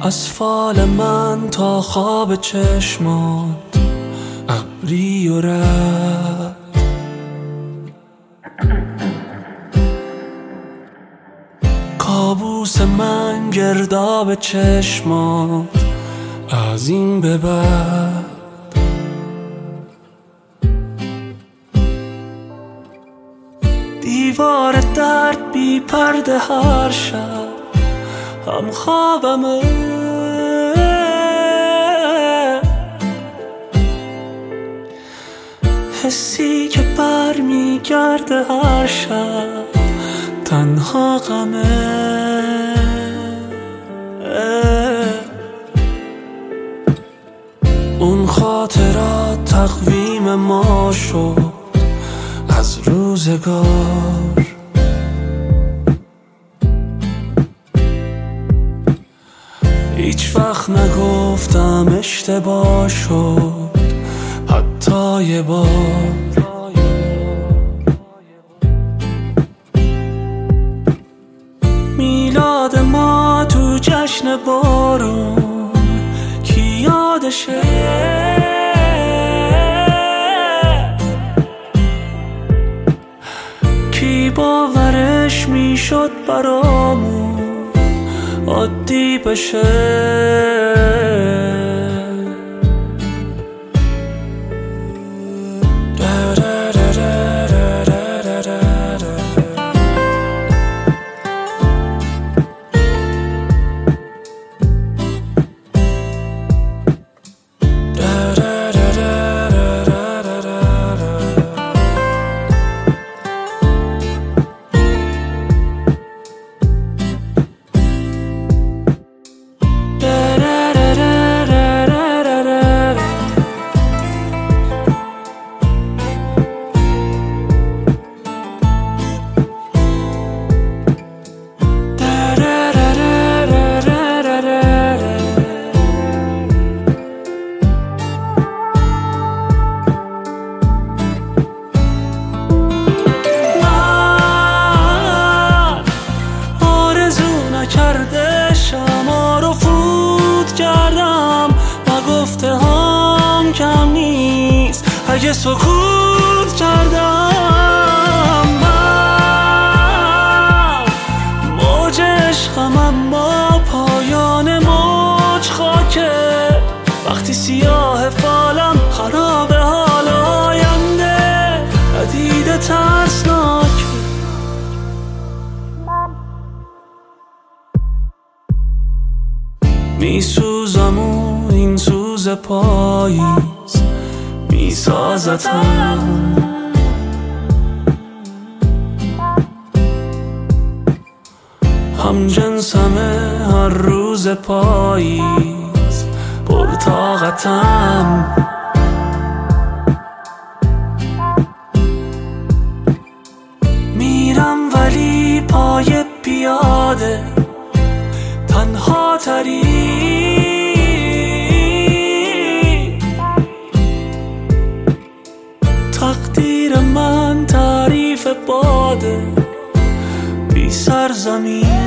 از فال من تا خواب چشمات ابری و رد، کابوس من گرداب چشمات از این به بعد. دیوار درد بی پرده هر شب هم خوابمه، حسی که بر می گرده هر شب تنها غمه. اون خاطرات تقویم ما شد از روزگار، هیچ وقت نگفتم اشتباه شد حتی یه بار. میلاد ما تو جشن بارون کی یادشه، کی باورش میشد برامون عادی بشه. کرده شما رو فوت کردم و گفته هم کم نیست اگه سکوت کردم. من موج عشقم اما پایان موج خاکه، وقتی سیاه فالم خراب حال آینده ندیده ترسناک. میسوزم و این سوز پاییز میسازتم، هم جنسمه هر روز پاییز پرطاقتم. میرم ولی پای پیاده تنها تری، تقدیر من تعریف باده بی سرزمین.